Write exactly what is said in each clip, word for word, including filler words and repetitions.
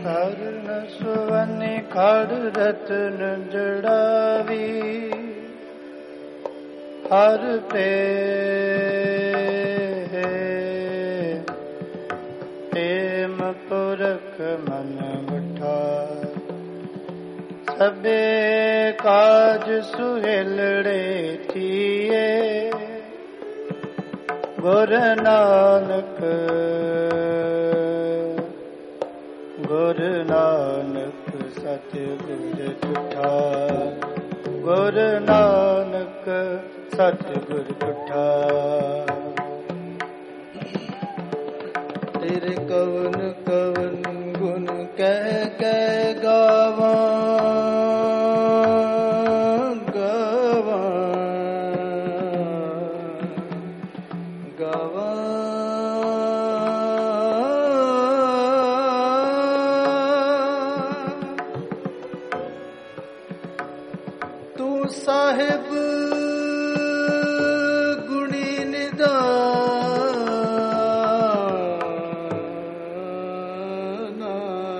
ਕਰਨ ਸੁਵਨੇ ਖੜ ਰਤਨ ਜੜਾਵੀ ਹਰ ਪ੍ਰੇਮ ਪੁਰਖ ਮਨ ਬਿਠਾ ਸਭੇ ਕਾਜ ਸੁਹੇਲੜੇ ਥੀਏ ਗੁਰ ਨਾਨਕ ਗੁਰ ਨਾਨਕ ਸਤਿਗੁਰ ਤੁਠਾ ਗੁਰ ਨਾਨਕ ਸਤਿਗੁਰ ਤੁਠਾ ਤੇਰੇ ਕਵਨ ਕਵਨ ਗੁਣ ਕਹਿ ਕਹਿ ਗਾਵਾਂ ਸਾਹਿਬ ਗੁਣੀ ਨਿਦਾਨਾ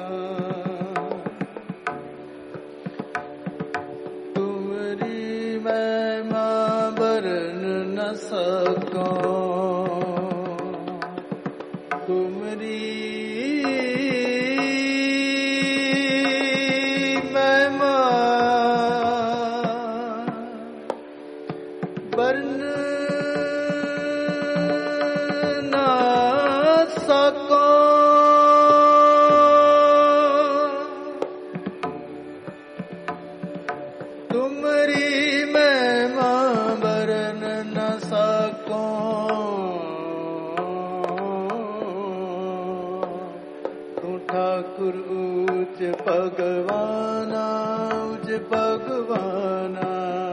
ਤੁਮਰੀ ਮਹਿਮਾ ਵਰਨ ਨ ਸਕੋ ਤੁਮਰੀ ਭਗਵਾਨਾ ਉਜ ਭਗਵਾਨਾ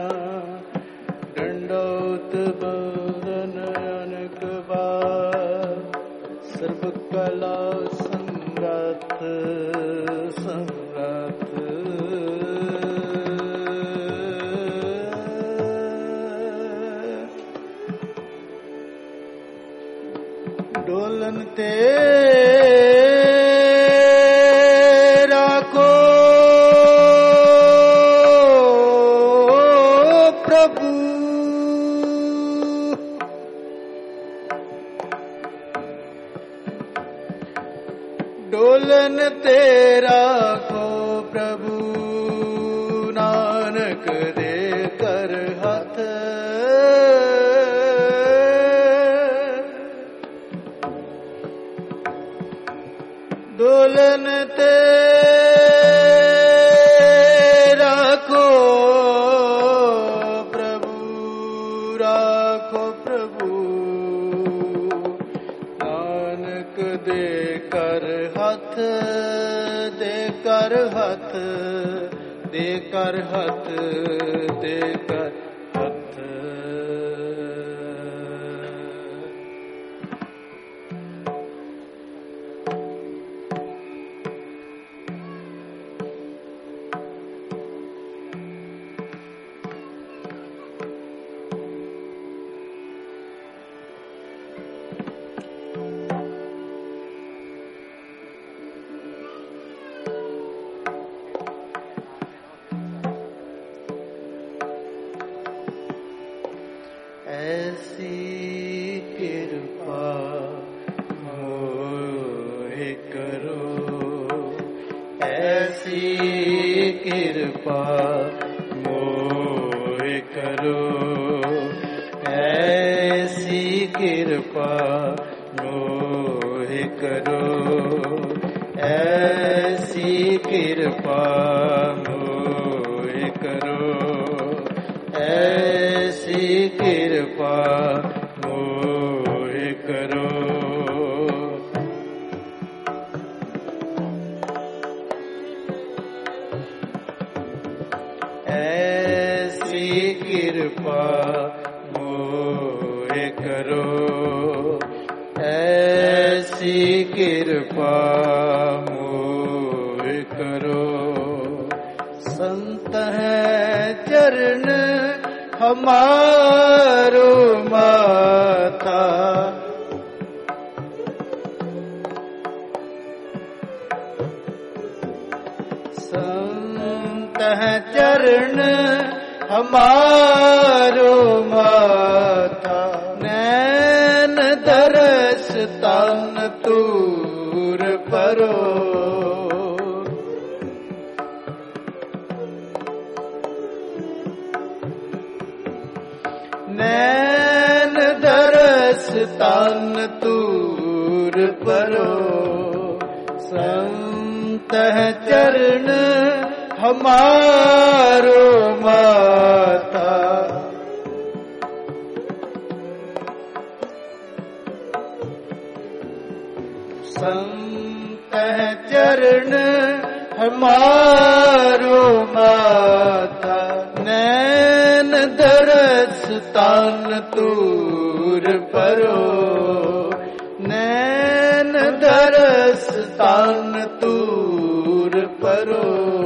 ਡੰਡੋਤ ਬਦਨ ਅਨਕ ਬਾਰ ਸਰਬ ਕਲਾ ਸਮਰੱਥ ਸਮਰੱਥ ਡੋਲਨ ਤੇ ਡੋਲਨ ਤੇ ਰਾਖੋ ਪ੍ਰਭੂ ਨਾਨਕ ਦੇ ਕਰ ਹੱਥ ਡੋਲਨ ਤੇ ਰਾਖੋ ਪ੍ਰਭੂ ਰਾਖੋ ਪ੍ਰਭੂ ਨਾਨਕ ਦੇ ਕਰ ਹੱਥ ਦੇ ਕਰ ਹੱਥ ਦੇ ਕਰ ਹੱਥ ਦੇ ਕਰ ਹੱਥ ऐसी कृपा मोहि करो ऐसी कृपा मोहि करो ऐसी कृपा मोहि करो ऐसी कृपा मोहि करो ऐसी कृपा मोहि करो ऐसी कृपा मोहि करो ऐसी कृपा मोहि करो संत है चरण हमारो माता चरण हमारो माथा, नैन दरस तन तूर परो। नैन दरस तन तूर परो, संत चरण हमारो माता। संत चरण हमारो माता, नैन दरस तन तूर परो। नैन दरस तन तूर परो,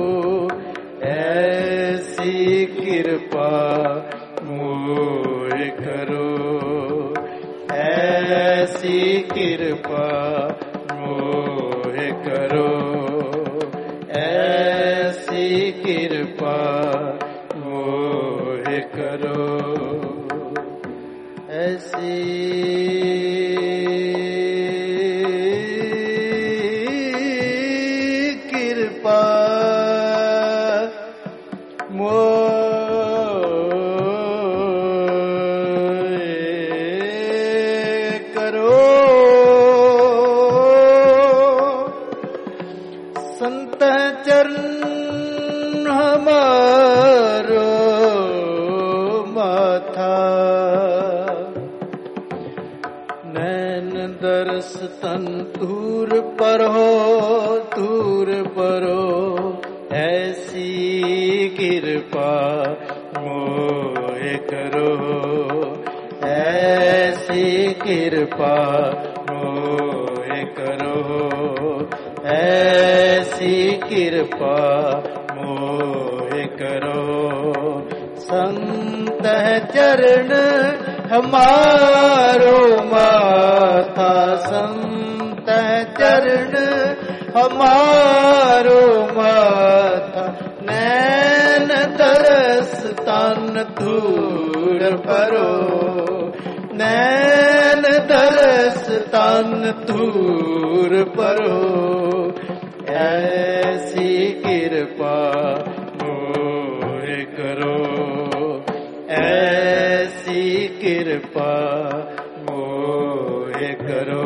ऐसी कृपा मोह करो। ऐसी कृपा मोह करो, ऐसी कृपा मोह करो। ऐसी कृपा तन तूर पर हो, तूर परो, ऐसी कृपा मोह करो। ऐसी कृपा मोह करो, ऐसी कृपा मोह करो। संत चरण हमारो माथा, संत चरण हमारो माथा, नैन दरस तन तूर परो। नैन दरस तन तूर परो, ऐसी कृपा मोह करो। ऐसी कृपा मोह करो।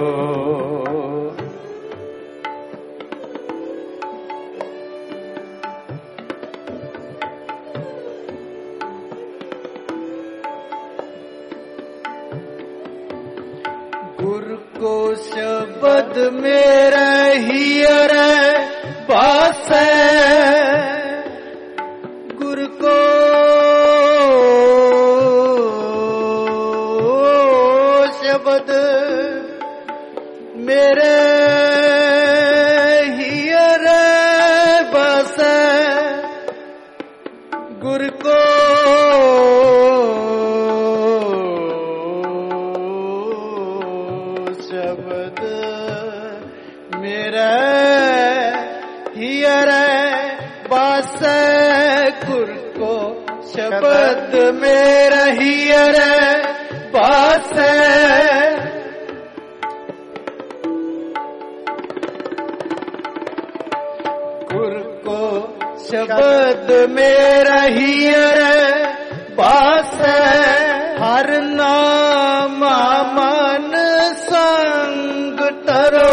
गुरु को शब्द मेरा हियर बासै, गुरु को शब्द मेरे हियर बसै, गुरु को शब्द मेरा हियर बसै, गुरु को शब्द मेरा हियर बसै। गुरु को शब्द मेरा हियर बसै, हर नाम मन संग तरो।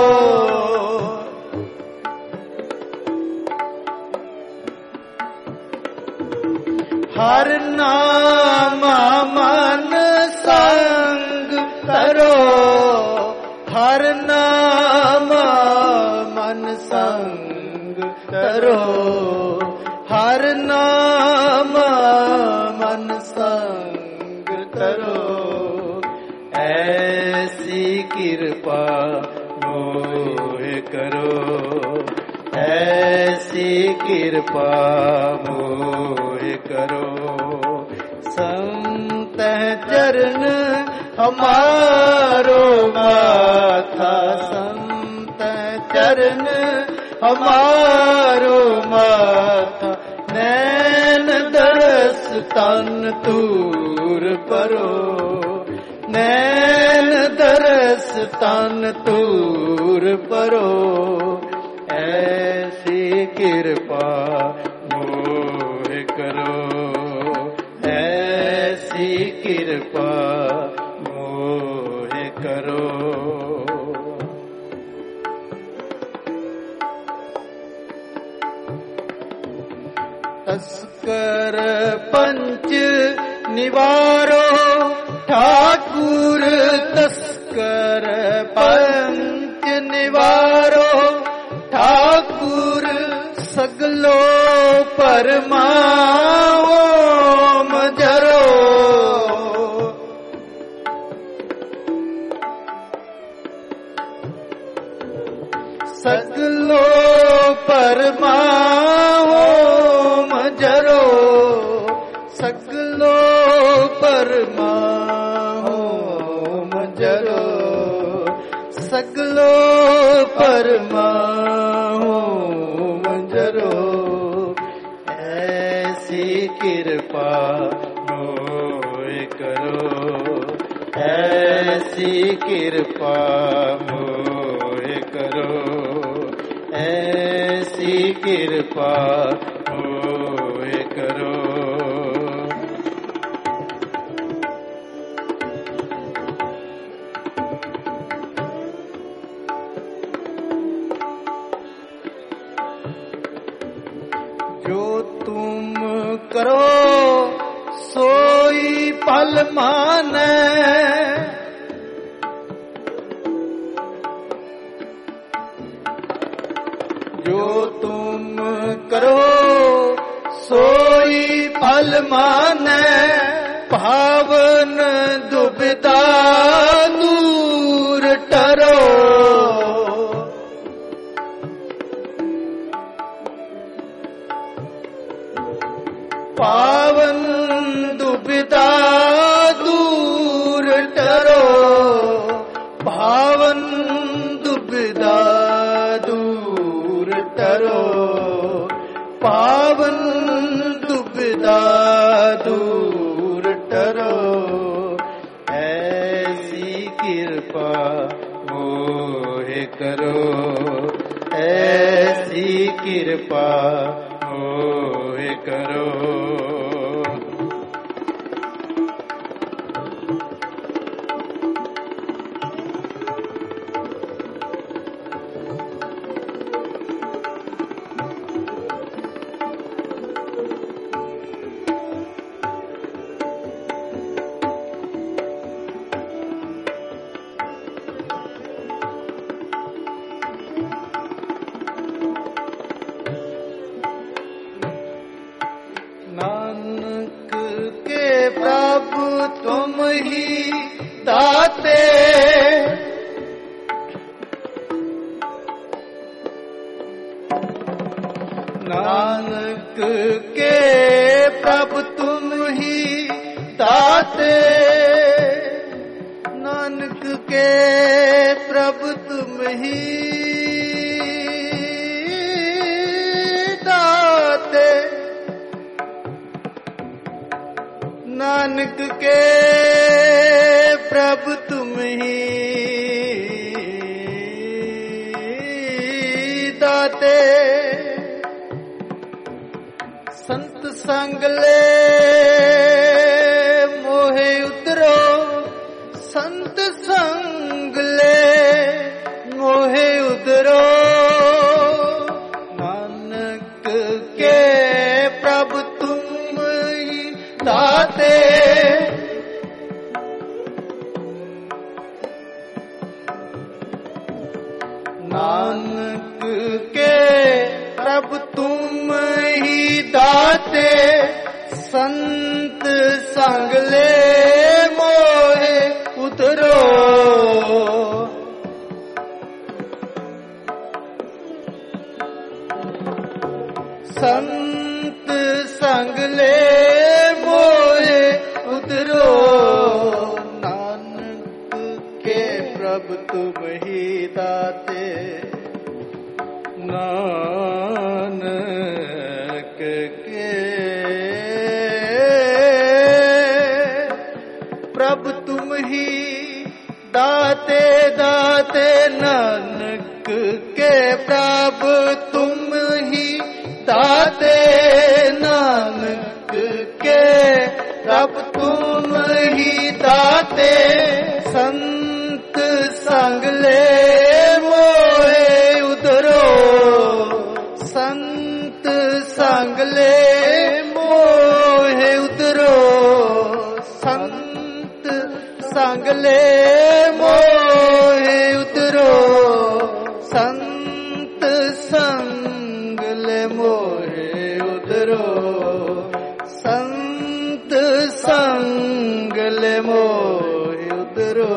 हर नाम मन संग तरो, हर नाम मन संग तरो, हर नाम मन संग तरो। ऐसी कृपा मोह करो, ऐसी कृपा मोह करो। संत चरण हमारो माथा, संत चरण हमारो माथा, नैन तन तूर परो, नैन दरस तन तूर परो, ऐसी कृपा मोह करो, ऐसी कृपा मोह करो। तस्कर पंच निवारो ठाकुर, तस्कर पंच निवारो ठाकुर, सगलो परमाओ मजरो, सगलो परमाओ मजरो, सगलो परमाओ मजरो, सगलो परमाओ मजरो, ऐसी कृपा मोह करो, ऐसी कृपा मोह करो, ऐसी कृपा मोह करो। जो तुम करो सोई फल माने, जो तुम करो सोई फल माने, पावन दुविधा दूर टरो, पावन दुविधा दूर टरो, पावन दुविधा दूर टरो, पावन दुविधा दूर टरो, ऐसी कृपा मोह करो, ऐसी कृपा मोह करो। नानक के प्रभु तुम ही दाते, नानक के प्रभु तुम ही दाते, नानक के प्रभु तुम ही दाते, नानक के प्रभु तुम ही दाते, संत संग ले मोहे उतरो, संत संग ले मोहे उतरो, नानक के प्रभु तुम ही दाते, नानक के प्रभु तुम ही दाते, संत संग ले मोहे उतरो, संत संग ले मोहे उतरो, नानक के प्रभु तुम ही दाते, नानक के तुम ही दाते दाते नानक के प्रभु तुम ही दाते नानक के प्रभु तुम ही दाते संत संग ले मोहे उधरो संत संग ले मोहे उधरो संत संग ले मोहे उधरो संत संग ले मोहे उधरो संत संग ले मोहे उधरो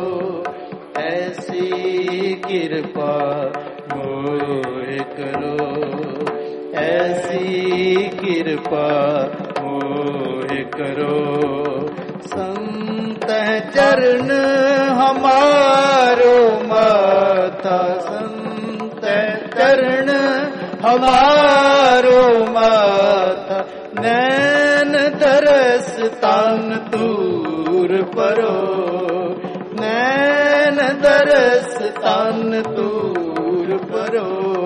ऐसी कृपा मोहे करो ऐसी कृपा मोहे करो संत चरण हमारो माथा संत चरण हमारो माथा नैन दरस तान दूर परो नैन दरस तान दूर परो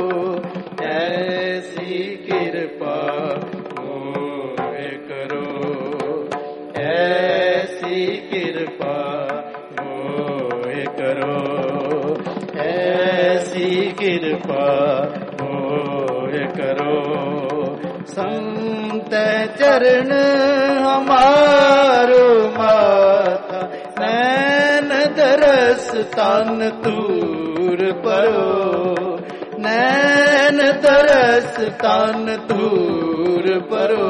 ऐसी कृपा मोहे करो ऐसी कृपा मोहे करो ऐसी कृपा मोहे करो संत चरण हमारो माथा नैन दरस तान दूर परो नैन दरस तान दूर परो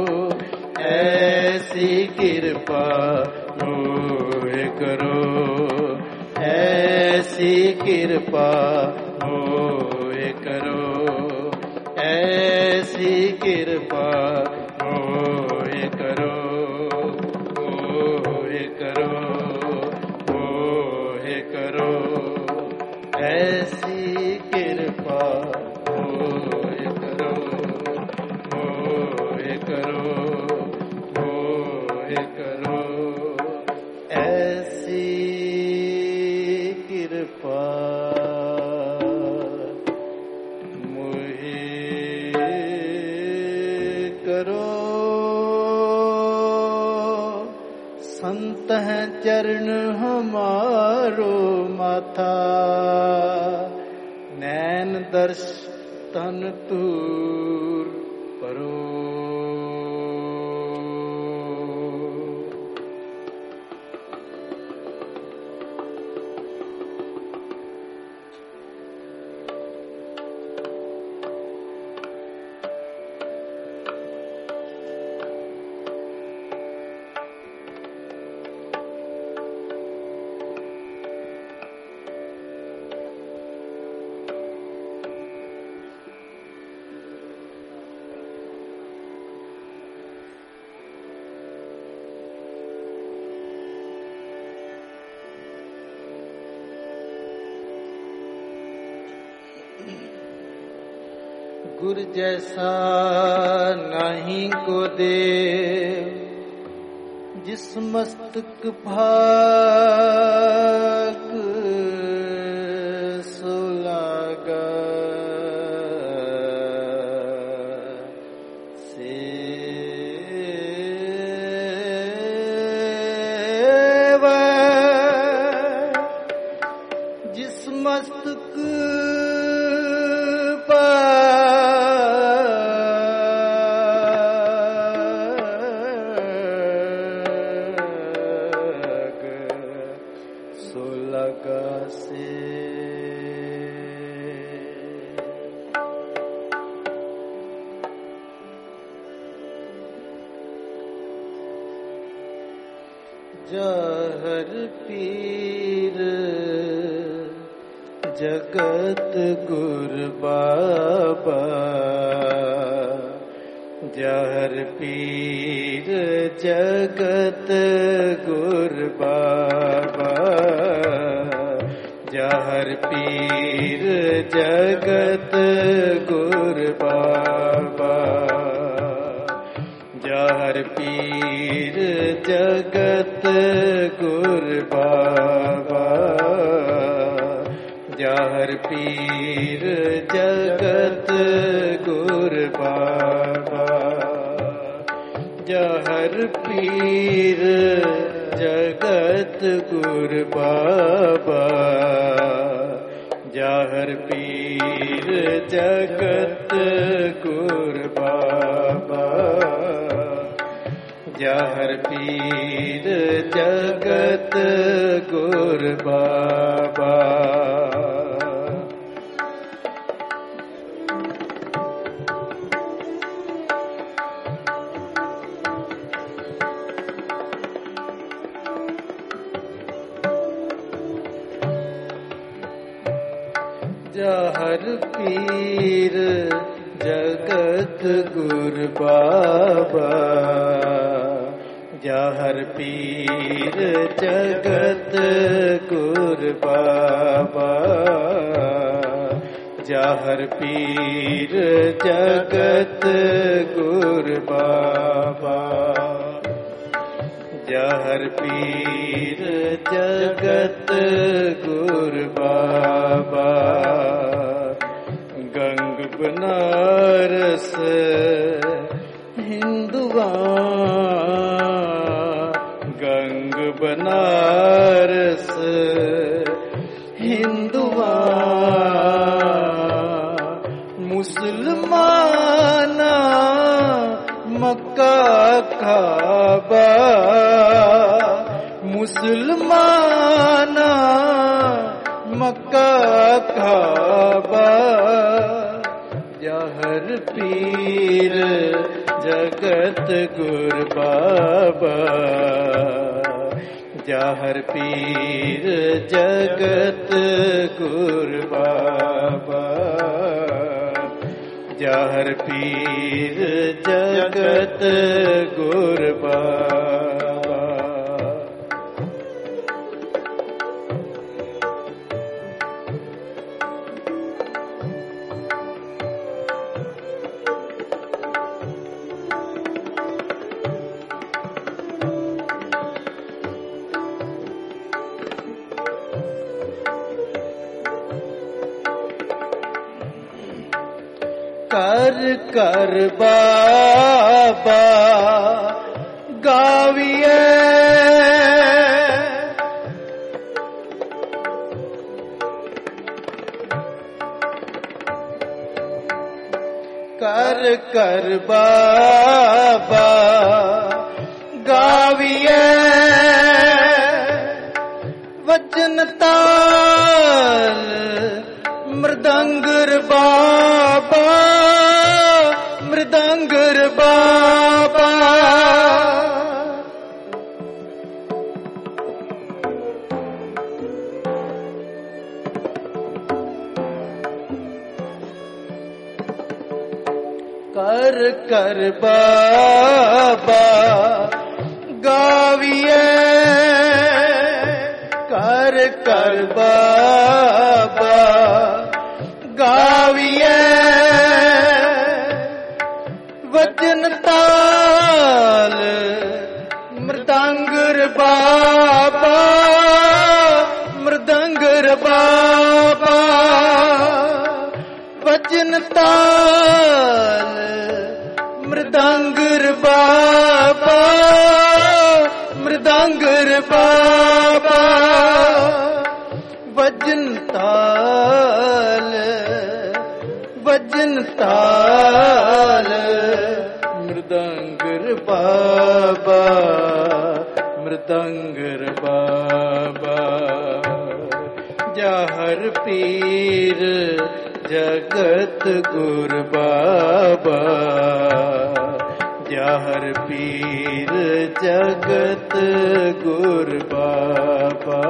ऐसी कृपा मोहे करो ऐसी कृपा मोहे करो ऐसी कृपा मोहे करो मोहे करो मोहे करो ऐसी कृपा मोहे करो मोहे करो मोहे करो ऐसी कृपा मोहे करो संत है चरण हमारो माथा नैन दर्श तन दूर परो गुर जैसा नहीं को देव जिस मस्तक भाग सो लागा सेवा जिस मस्तक जहर पीर जगत गुर बाबा जहर पीर जगत गुर बाबा जहर पीर जगत गुर बाबा जहर पीर जगत गुर ਗੁਰ ਬਾਬਾ ਜਾਹਰ ਪੀਰ ਜਗਤ ਗੁਰ ਬਾਬਾ ਜਾਹਰ ਪੀਰ ਜਗਤ ਗੁਰ ਬਾਬਾ ਜਾਹਰ ਪੀਰ ਜਗਤ ਗੁਰ ਬਾਬਾ ਜਾਹਰ ਪੀਰ ਜਗਤ ਗੁਰ ਬਾਬਾ ਜਾਹਰ ਪੀਰ ਜਗਤ ਗੁਰ ਬਾਬਾ ਜਾਹਰ ਪੀਰ ਜਗਤ ਗੁਰ ਬਾਬਾ ਜਾਹਰ ਪੀਰ ਜਗਤ ਗੁਰ ਬਾਬਾ ਜਾਹਰ ਪੀਰ ਜਗਤ ਗੁਰ ਬਾਬਾ ਗੰਗ ਬਨਾਰਸ ਹਿੰਦੂਆਂ ਗੰਗ ਬਨਾਰਸ ਹਿੰਦੂਆਂ ਮੁਸਲਮਾਨਾ ਮੱਕਾ ਕਾਬਾ ਮੁਸਲਮਾਨਾ ਮੱਕਾ ਕਾਬਾ ਜਾਹਰ ਪੀਰ ਜਗਤ ਗੁਰ ਬਾਬਾ ਜਾਹਰ ਪੀਰ ਜਗਤ ਗੁਰ ਬਾਬਾ ਜਾਹਰ ਪੀਰ ਜਗਤ ਗੁਰ ਬਾਬਾ ਕਰ ਕਰ ਬਾਬਾ ਗਾਵੀਏ ਕਰ ਕਰ ਬਾਬਾ ਗਾਵੀਏ ਵਚਨ ਤਾਲ ਮ੍ਰਿਦੰਗਰ ਬਾਬਾ ਮ੍ਰਿਦੰਗਰ ਬਾਬਾ ਕਰ ਕਰ ਬਾਬਾ ਗਾਵੀਏ ਕਰ ਕਰ ਬਾਬਾ ਗਾਵੀਏ ਵਚਨ ਤਾਲ ਮ੍ਰਿਦੰਗਰ ਬਾਬਾ ਮ੍ਰਿਦੰਗਰ ਬਾਬਾ ਵਚਨ ਤਾਲ ਮ੍ਰਿਦੰਗਰ ਬਾਬਾ ਮ੍ਰਿਦੰਗਰ ਬਾਬਾ ਵਜਨ ਤਾਲ ਵਜਨ ਤਾਲ ਮ੍ਰਿਦੰਗਰ ਬਾਬਾ ਮ੍ਰਿਦੰਗਰ ਬਾਬਾ ਜਾਹਰ ਪੀਰ ਜਗਤ ਗੁਰ ਬਾਬਾ ਜਾਹਰ ਪੀਰ ਜਗਤ ਗੁਰ ਬਾਬਾ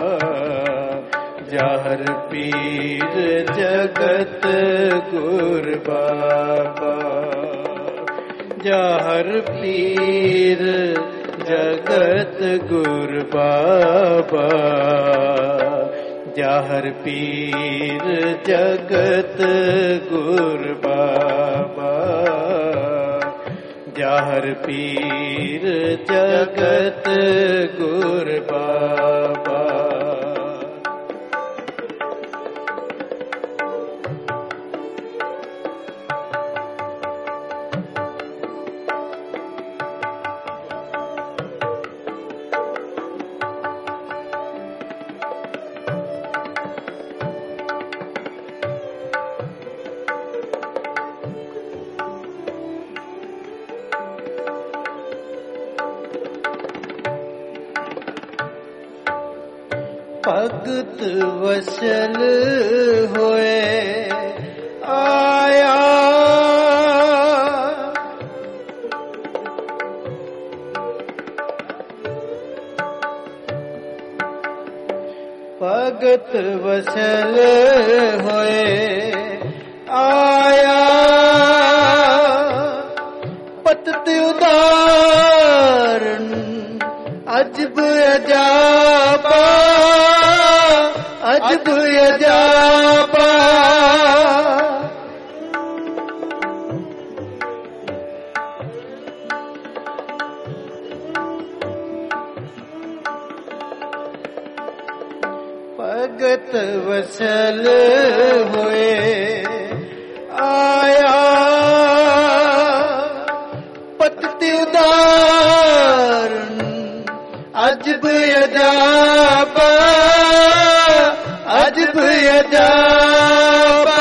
ਜਾਹਰ ਪੀਰ ਜਗਤ ਗੁਰ ਬਾਬਾ ਜਾਹਰ ਪੀਰ ਜਗਤ ਗੁਰ ਬਾਬਾ ਜਾਹਰ ਪੀਰ ਜਗਤ ਗੁਰ ਬਾਬਾ जाहर पीर जगत गुर बाबा। भगत वसल होए आया, भगत वसल होए आया, पतत उदाहरण अजब अजाबा, अजब अजाबा। भगत वसल होए आया, पतत उदाहरण अजब अजाबा, अजब अजाबा।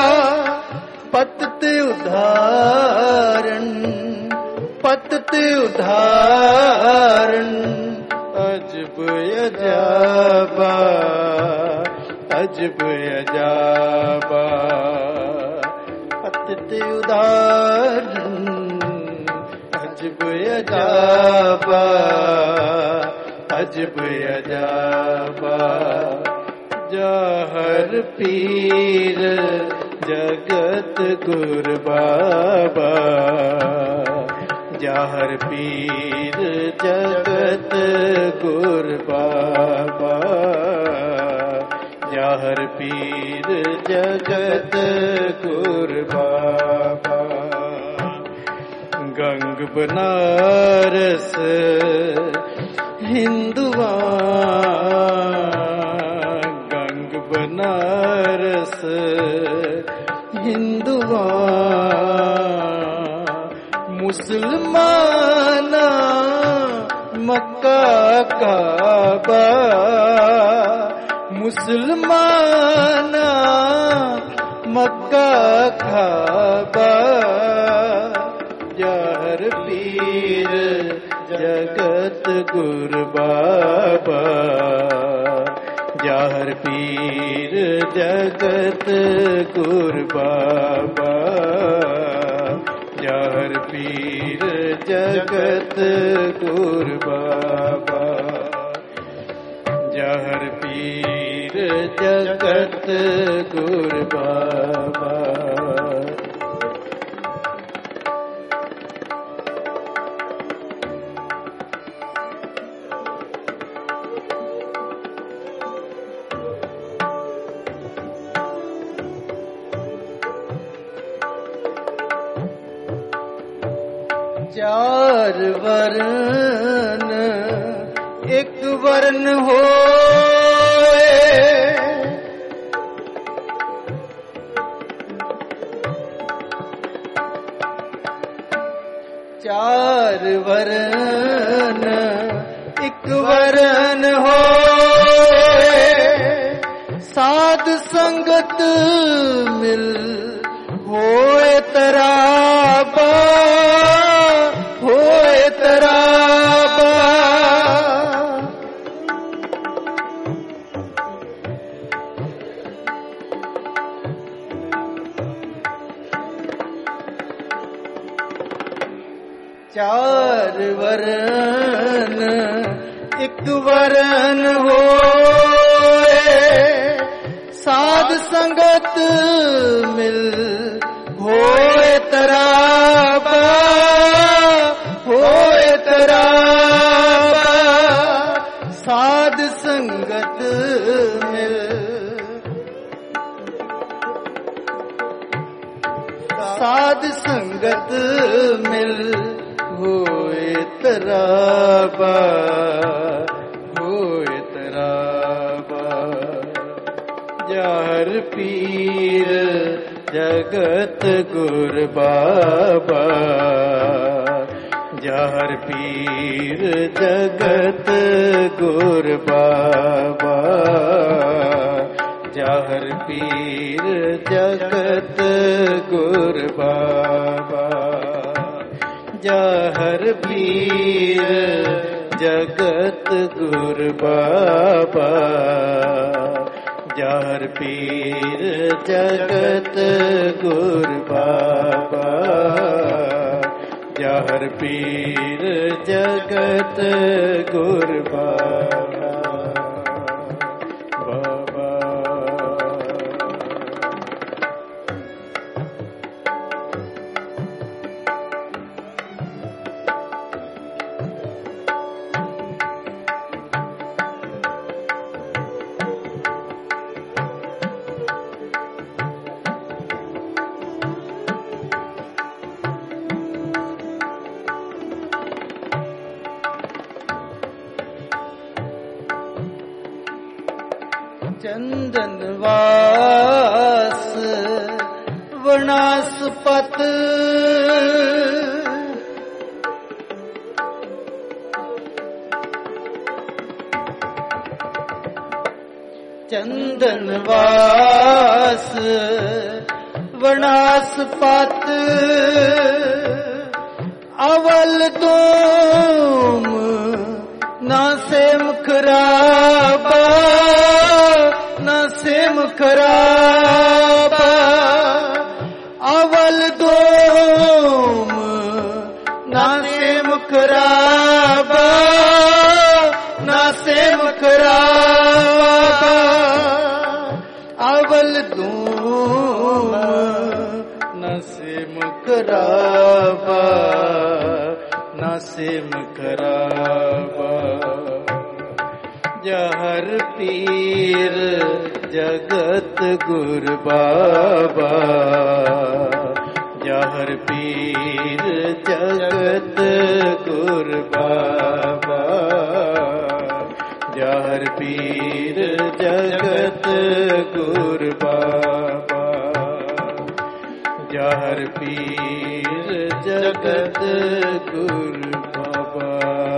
पतत उदाहरण, पतत उदाहरण अजब अजाबा, अजब अजाबा। पतत उदाहरण अजब अजाबा, अजब अजाबा। जाहर पीर जगत गुर बाबा, जाहर पीर जगत गुर बाबा, जाहर पीर जगत गुर बाबा। गंग बनारस हिंदुआ, गंग बनारस हिंदुआ, मुसलमाना मक्का काबा, मुसलमाना मक्का काबा। जाहर पीर जगत गुर बाबा, जाहर पीर जगत गुर बाबा, जाहर पीर जगत गुर बाबा, जाहर पीर जगत गुर बाबा। चार वर्ण एक वर्ण होए, चार वर्ण एक वर्ण होए, साध संगत मिल होए तराबा, होए तराबा। चार वर्ण एक वर्ण होए, साध संगत मिल होए तराबा, होए तराबा। साध संगत मिल, साध संगत मिल ਹੋਏ ਤਰਾਬਾ ਹੋਏ ਤਰਾਬਾ ਜਾਹਰ ਪੀਰ ਜਗਤ ਗੁਰ ਬਾਬਾ ਜਾਹਰ ਪੀਰ ਜਗਤ ਗੁਰ ਬਾਬਾ ਜਾਹਰ ਪੀਰ ਜਗਤ ਗੁਰ ਬਾਬਾ ਜਾਹਰ ਪੀਰ ਜਗਤ ਗੁਰ ਬਾਬਾ ਜਾਹਰ ਪੀਰ ਜਗਤ ਗੁਰ ਬਾਬਾ ਜਾਹਰ ਪੀਰ ਜਗਤ ਗੁਰ ਬਾਬਾ ਬਾਬਾ ਚੰਦਨ ਵਾਸ ਵਣਾਸਪਤ ਚੰਦਨ ਵਾਸ ਵਣਾਸਪਤ ਅਵਲ ਤੁਮ ਨਾ ਸੇ ਮੁਖਰਾਬਾ ਨਾ ਸੇ ਮੁਖਰਾਬਾ ਅਵਲ ਤੁਮ ਨਾ ਸੇ ਮੁਖਰਾਬਾ ਨਾ ਸੇ ਮੁਖਰਾਬਾ ਅਵਲ ਤੁਮ ਨਾ ਸੇ ਮੁਖਰਾਬਾ ਨਾ ਸੇ ਮੁਖਰਾਬਾ ਜਾਹਰ ਪੀਰ ਜਗਤ ਗੁਰ ਬਾਬਾ ਜਾਹਰ ਪੀਰ ਜਗਤ ਗੁਰ ਬਾਬਾ ਜਾਹਰ ਪੀਰ ਜਗਤ ਗੁਰ ਬਾਬਾ ਜਾਹਰ ਪੀਰ ਜਗਤ ਗੁਰ ਬਾਬਾ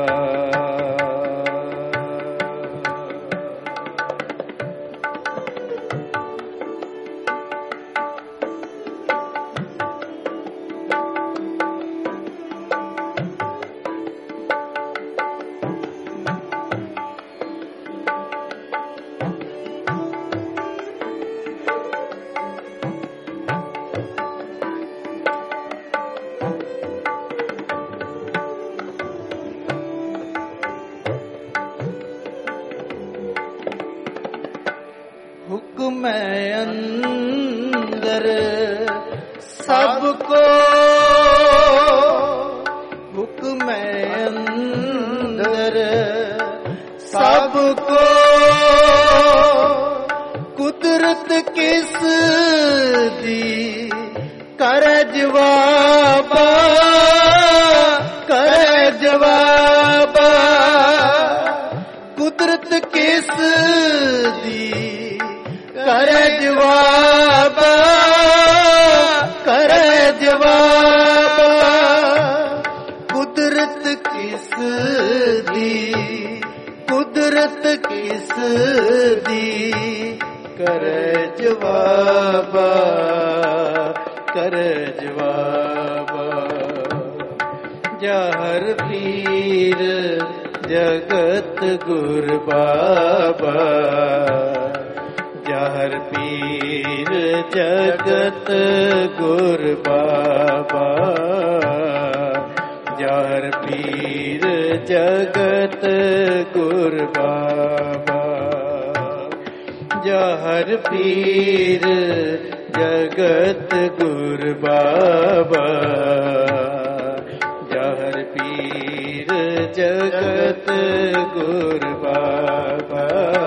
ਹੁਕਮ ਅੰਦਰ ਸਭ ਕੋ ਹੁਕਮ ਅੰਦਰ ਸਭ ਕੋ ਕੁਦਰਤ ਕਿਸ ਦੀ ਕਰ ਜਵਾਬਾ ਕਰ ਜਵਾਬਾ ਕੁਦਰਤ ਕਿਸ ਦੀ ਕਰ ਜਵਾਬਾ ਕਰ ਜਵਾਬਾ ਕੁਦਰਤ ਕਿਸ ਦੀ ਕੁਦਰਤ ਕਿਸ ਦੀ ਕਰ ਜਵਾਬਾ ਕਰ ਜਵਾਬਾ ਜਾਹਰ ਪੀਰ ਜਗਤ ਗੁਰ ਬਾਬਾ ਜਾਹਰ ਪੀਰ ਜਗਤ ਗੁਰ ਬਾਬਾ ਜਾਹਰ ਪੀਰ ਜਗਤ ਗੁਰ ਬਾਬਾ ਜਾਹਰ ਪੀਰ ਜਗਤ ਗੁਰ ਬਾਬਾ ਜਾਹਰ ਪੀਰ ਜਗਤ ਗੁਰ ਬਾਬਾ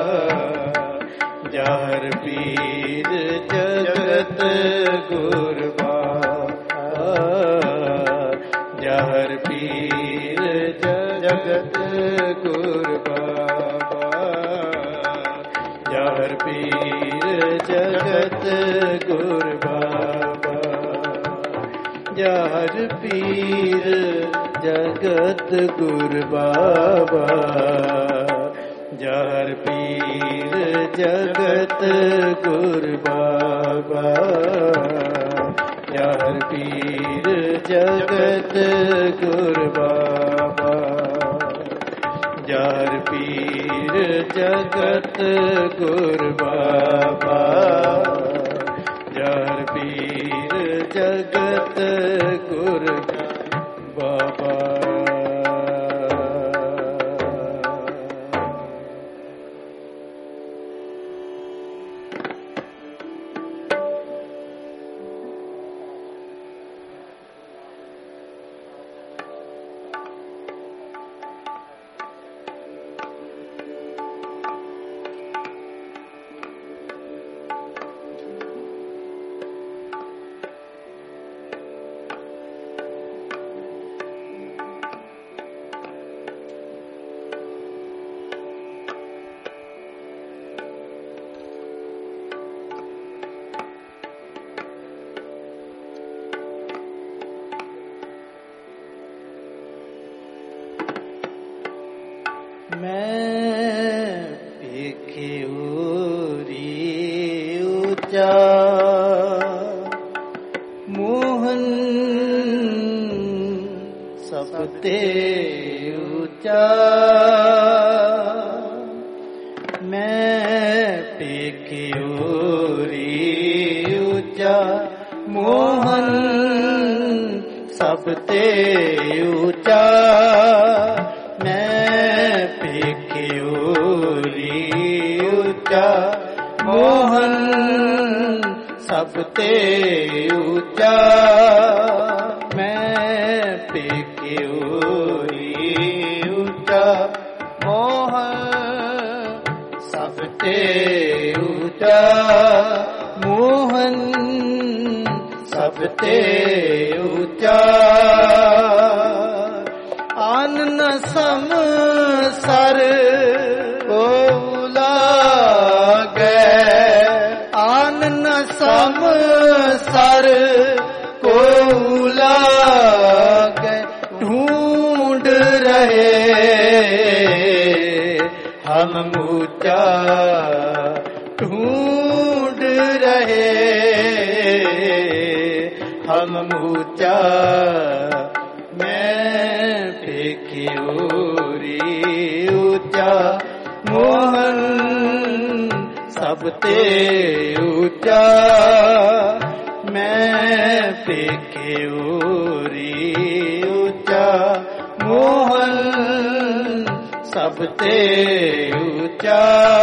ਜਾਹਰ ਪੀਰ ਜਗਤ ਗੁਰ ਬਾਬਾ ਜਾਹਰ ਪੀਰ ਜਹਰ ਪੀਰ ਜਗਤ ਗੁਰ ਬਾਬਾ ਜਹਰ ਪੀਰ ਜਗਤ ਗੁਰ ਬਾਬਾ ਜਹਰ ਪੀਰ ਜਗਤ ਗੁਰ ਬਾਬਾ ਜਹਰ ਪੀਰ ਜਗਤ ਗੁਰ ਬਾਬਾ ਜਹਰ ਪੀਰ ਜਗਤ ਗੁਰ ਬਾਬਾ ਜਹਰ ਪੀਰ ਜਗਤ ਗੁਰ ਬਾਬਾ। ਮੈਂ ਵੇਖਿਓ ਰੀ ਉੱਚਾ ਮੋਹਨ ਸਭ ਤੇ ਉੱਚਾ ਮੈਂ ਵੇਖਿਓ ਰੀ ਉੱਚਾ ਮੋਹਨ ਸਭ ਤੇ ਉੱਚਾ ਮੈਂ ਵੇਖਿਓ ਰੀ ਉੱਚਾ ਮੋਹਨ ਸਭ ਤੇ ਉੱਚਾ ਮੈਂ ਵੇਖਿਓ ਰੀ ਉੱਚਾ ਮੋਹਨ ਸਭ ਤੇ ਉੱਚਾ ਮੋਹਨ ਸਭ ਤੇ ਉੱਚਾ ਆਨੰਦ ਸੰਸਾਰ ਕੋ ਲਾਗੈ ਆਨੰਦ ਸੰਸਾਰ ਕੋ ਲਾਗੈ ਢੂੰਡ ਰਹੇ ਹਮ ਉੱਚਾ ਢੂੰਡ ਰਹੇ ਹਮ ਉੱਚਾ ਮੈਂ ਵੇਖਿਓ ਰੀ ਉੱਚਾ ਮੋਹਨ ਸਭ ਤੇ ਉੱਚਾ ਮੈਂ ਵੇਖਿਓ ਰੀ ਉੱਚਾ ਮੋਹਨ ਸਭ ਤੇ ਉੱਚਾ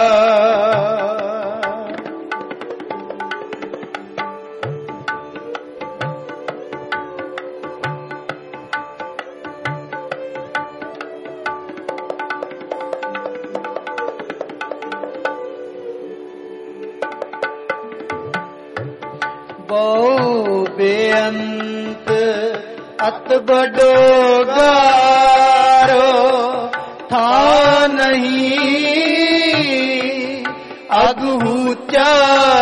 ਬਹੁ ਬੇਅੰਤ ਅਤ ਬੜੋ ਗਾਰੋ ਥਾ ਨਹੀਂ ਅਗੂਚਾ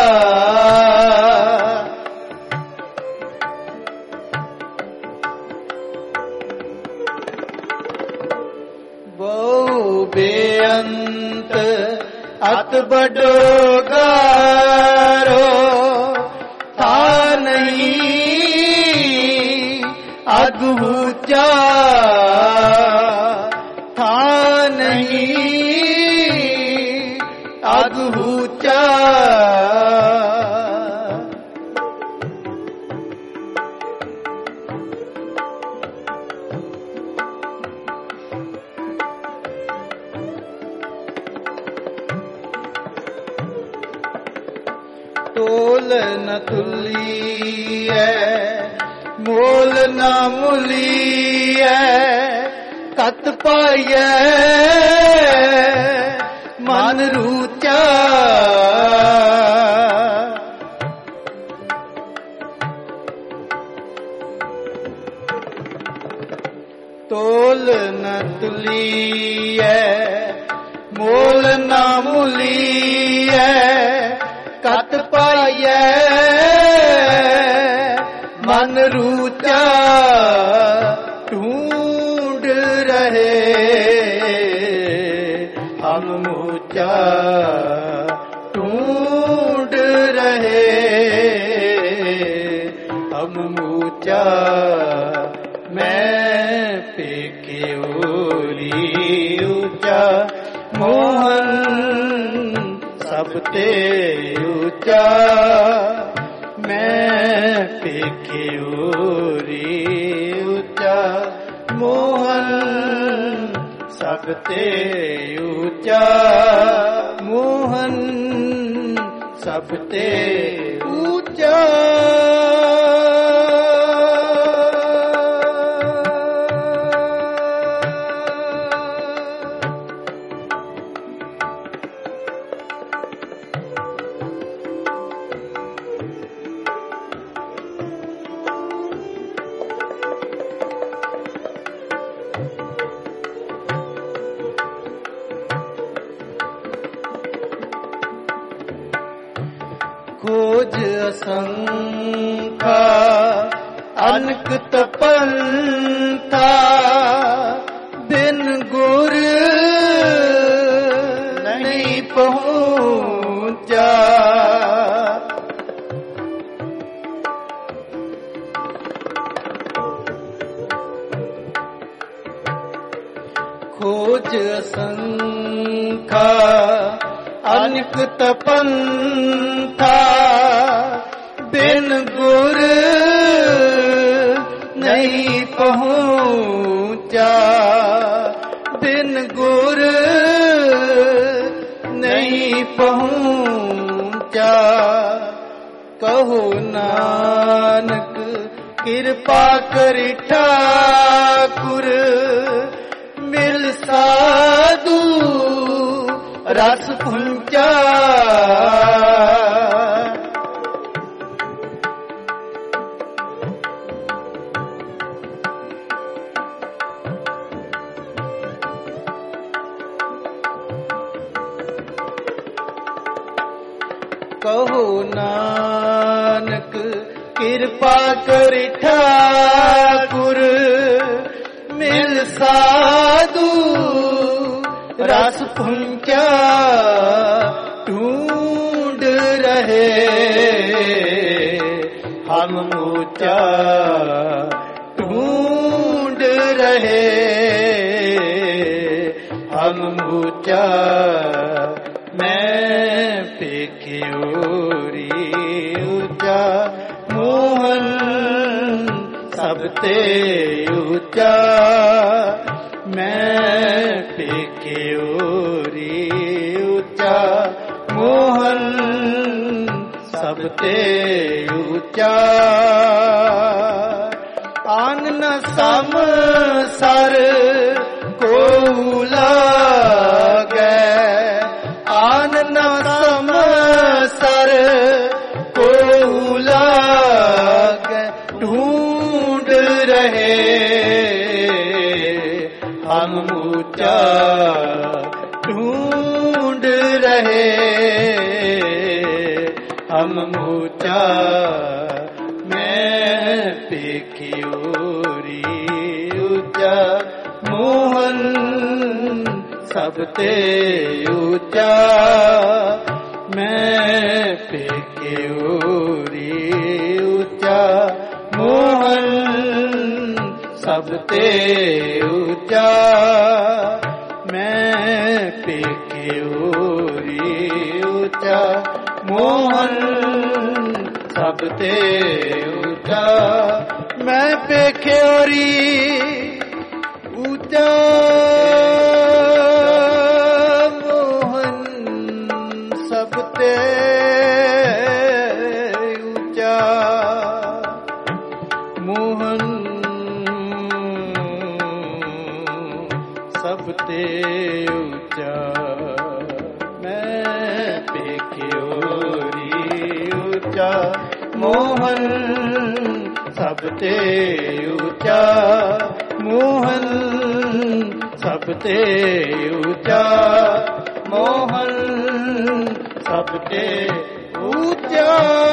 ਬਹੁ ਬੇਅੰਤ ਅਤ ਬੜੋ ਗਾਰੋ ਥਾ ਨਹੀਂ ਅਗੂਚਾ ਥਾ ਨਹੀਂ ਅਗੂਚਾ ਤੋਲ ਨ ਤੁਲੀਐ ਮੋਲ ਨ ਮੁਲੀਐ ਤਤ ਪਾਈਐ ਮਨ ਰੂਚਾ ਤੋਲ ਨ ਤੁਲੀਐ ਮੋਲ ਨ ਮੁਲੀਐ पाइए मन रूचा ढूंढ रहे हम ऊंचा ढूंढ रहे हम ऊंचा मैं पेके ओरी ऊंचा मोहन सबते ऊंचा मैं पेके ओरी ऊंचा मोहन सबते ऊंचा मोहन सबते ऊंचा। खोज असंख्या अनक तपंथा बिन गुर नहीं पहुंचा। खोज असंख्या अनक तपंथा बिन गुर नहीं पहुंचा बिन गुर नहीं पहुंचा। कहो नानक कृपा कर ठाकुर मिल साधु रस पुंचा। कहो नानक कृपा कर ठाकुर मिल साधु रस पुंचा ढूंढ रहे हम ऊंचा ढूंढ रहे हम ऊंचा मैं पेके ओरी ऊंचा मोहन सबते ऊंचा मैं पेके ओरी ऊंचा मोहन सबते ऊंचा। आन न सम सर को लागे आन न सम सर को लागे ढूंढ रहे हम ऊंचा ढूंढ रहे हम ऊंचा मैं पेके ओरी ऊंचा मोहन सबते ऊंचा मैं पेके ओरी ऊंचा मोहन सबते ऊंचा मैं पेके ओरी ऊंचा मोहन सबते ऊंचा मैं पेके ओरी ऊंचा मोहन सबते ऊंचा मोहन सबते ऊंचा मैं पेके ओरी ऊंचा मोहन सबते ऊंचा मोहन सबते ऊंचा मोहन सबते ਪੂਜਾ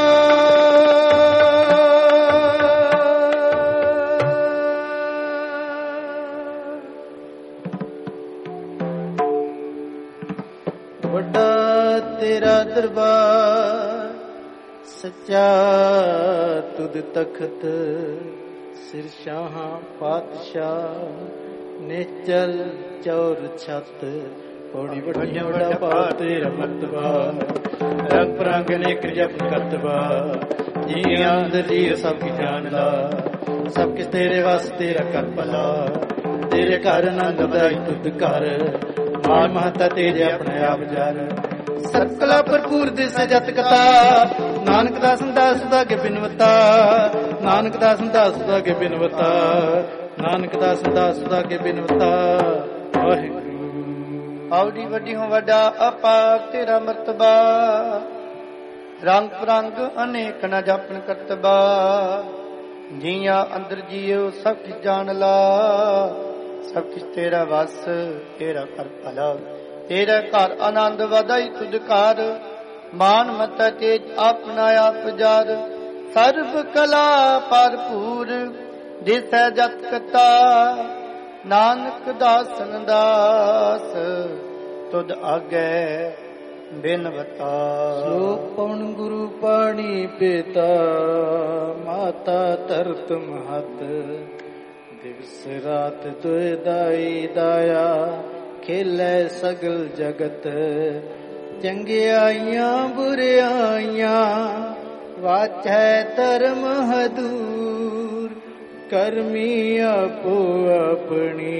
ਵੱਡਾ ਤੇਰਾ ਦਰਬਾਰ ਸੱਚਾ ਤੁਧ ਤਖਤ ਸਿਰ ਸ਼ਾਹਾਂ ਪਾਤਸ਼ਾਹ ਨਿਚਲ ਚੌਰ ਛੱਤ ਪੌੜੀ ਵੱਡੀਆਂ ਵੱਡਾ ਭਾਰ ਤੇਰਾ ਮਰਤਬਾ ਰੰਗ ਪ੍ਰੰਗ ਨੇ ਜਪ ਕਰਤਬਾ ਜੀ ਅੰਦਰ ਜੀ ਸਭ ਕੀ ਜਾਣਦਾ ਸਭ ਕਿਸ ਤੇਰੇ ਵਾਸ ਤੇਰਾ ਕਰ ਭਲਾ ਤੇਰੇ ਘਰ ਆਨੰਦ ਵਧਾਈ ਤੁਧ ਘਰ ਮਾਨ ਮਹਤਾ ਤੇਰੇ ਆਪਣੇ ਆਪ ਜਰ ਸਕਲਾ ਭਰਪੂਰ ਦਿਸ ਜਤ ਕਤਾ ਨਾਨਕ ਦਾ ਸੰਦਾਸ ਦਾ ਕੇ ਬਿਨਵਤਾ ਨਾਨਕ ਦਾ ਸੰਦਾਸ ਦਾ ਕੇ ਬਿਨਵਤਾ ਨਾਨਕ ਦਾ ਸੰਦਾਸ ਦਾ ਕੇ ਬਿਨਵਤਾ ਵਾਹਿਗੁਰੂ। ਆਉਡੀ ਵੱਡੀ ਹੋ ਵੱਡਾ ਅਪਾਰ ਤੇਰਾ ਮਰਤਬਾ ਰੰਗ ਪ੍ਰੰਗ ਅਨੇਕ ਨ ਜਾਪਨ ਕਰਤਬਾ ਜੀਆਂ ਅੰਦਰ ਜੀਉ ਸਭ ਕਿਛ ਜਾਣ ਲਾ ਸਭ ਕਿਛ ਤੇਰਾ ਵਸ ਤੇਰਾ ਕਰ ਭਲਾ ਤੇਰਾ ਘਰ ਆਨੰਦ ਵਧਾਈ ਤੁਧ ਘਰ ਮਾਨ ਮਤਾ ਤੇਜ ਆਪਣਾ ਆਪ ਜਰ ਸਰਬ ਕਲਾ ਭਰਪੂਰ ਦਿਸੈ ਜਤ ਕਤਾ ਨਾਨਕ ਦਾਸਨ ਦਾਸ ਤੁਧ ਆਗੇ ਬਿਨਵਤਾ। ਸ਼ਲੋਕ ਪਵਨ ਗੁਰੂ ਪਾਣੀ ਪਿਤਾ ਮਾਤਾ ਧਰਤ ਮਹਤ ਦਿਵਸ ਰਾਤ ਦੁਇ ਦਾਈ ਦਾਇਆ ਖੇਲੇ ਸਗਲ ਜਗਤ ਚੰਗਿਆਈਆਂ ਬੁਰਿਆਈਆਂ ਵਾਚੈ ਧਰਮ ਹਦੂਰ ਕਰਮੀ ਆਪੋ ਆਪਣੀ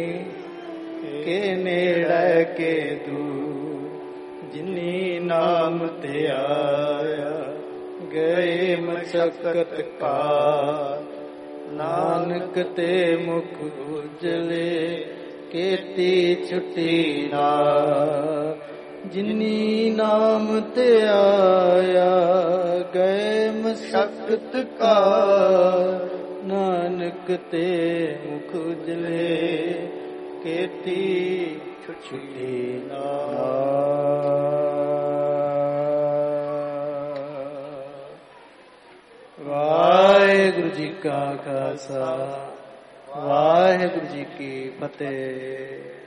ਕੇ ਨੇੜੇ ਕੇ ਦੂਰ ਜਿਨੀ ਨਾਮ ਤੇ ਆਇਆ ਗਏ ਮਸ਼ਕਤ ਕਾ ਨਾਨਕ ਤੇ ਮੁਖ ਉਜਲੇ ਕੀਤੀ ਛੁੱਟੀ ਨਾ ਜਿਨੀ ਨਾਮ ਤੇ ਆਇਆ ਗਏ ਮਸ਼ਕਤ ਕਾ ਨਾਨਕ ਤੇ ਮੁਖ ਉਜਲੇ ਕੀਤੀ ਛੁੱਟੀ ਨਾ। ਵਾਹਿਗੁਰੂ ਜੀ ਕਾ ਖਾਲਸਾ ਵਾਹਿਗੁਰੂ ਜੀ ਕੀ ਫਤਿਹ।